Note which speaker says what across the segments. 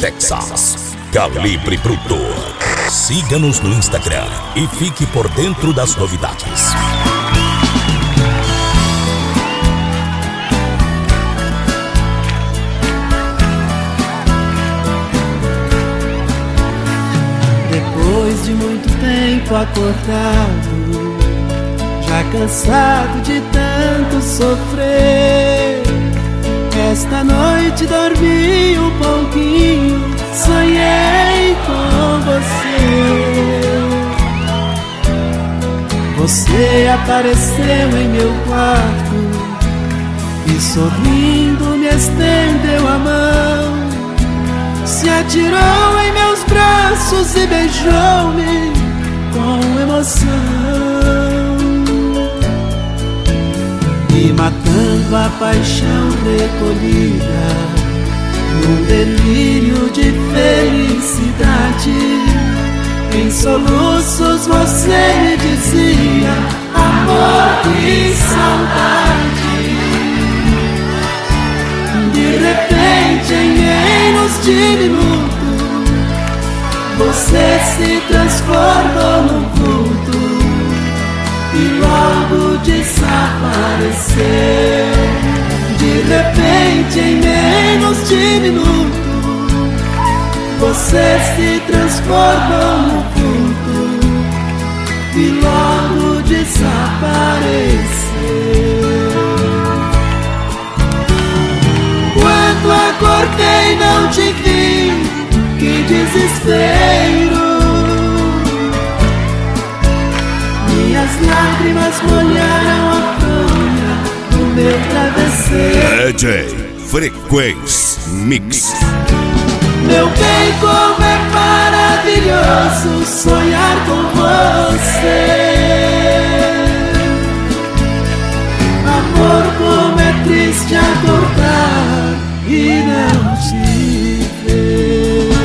Speaker 1: Texas. Calibre Bruto. Siga-nos no Instagram e fique por dentro das novidades.
Speaker 2: Depois de muito tempo acordado, já cansado de tanto sofrer, esta noite dormi um pouquinho, sonhei com você. Você apareceu em meu quarto e sorrindo me estendeu a mão, se atirou em meus braços e beijou-me com emoção, e matando a paixão recolhida num delírio de felicidade, em soluços você me dizia: amor e saudade. De repente, em menos de minuto, você se transformou num vulto e logo desapareceu. De repente, em menos de minuto, você se transformou num vulto e logo desapareceu. Quando acordei não te vi, que desespero. Minhas lágrimas molharam a fronha do meu travesseiro.
Speaker 1: DJ Frequência Mix.
Speaker 2: Meu bem, como é maravilhoso sonhar com você. Amor, como é triste acordar e não te ver.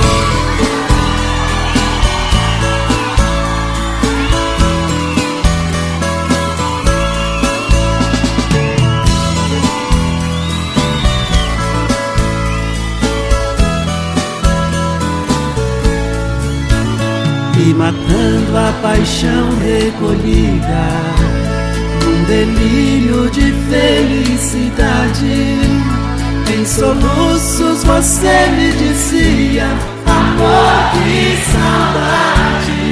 Speaker 2: E matando a paixão recolhida num delírio de felicidade, em soluços você me dizia: amor e saudade.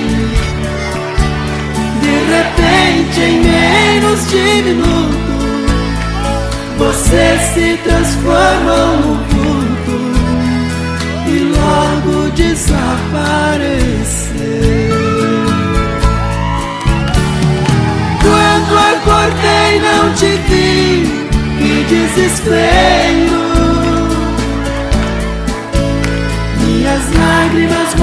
Speaker 2: De repente, em menos de minuto, você se transformou num vulto e logo desapareceu. Quando acordei não te vi, que desespero. Minhas lágrimas